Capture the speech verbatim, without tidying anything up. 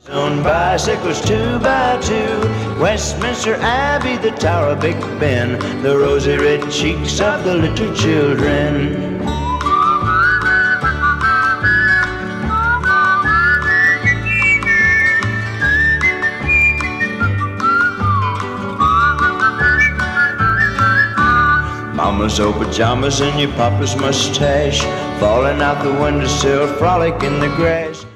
On bicycles two by two, Westminster Abbey, the Tower of Big Ben, the rosy red cheeks of the little children. Mama's old pajamas and your papa's mustache, falling out the windowsill, frolic in the grass.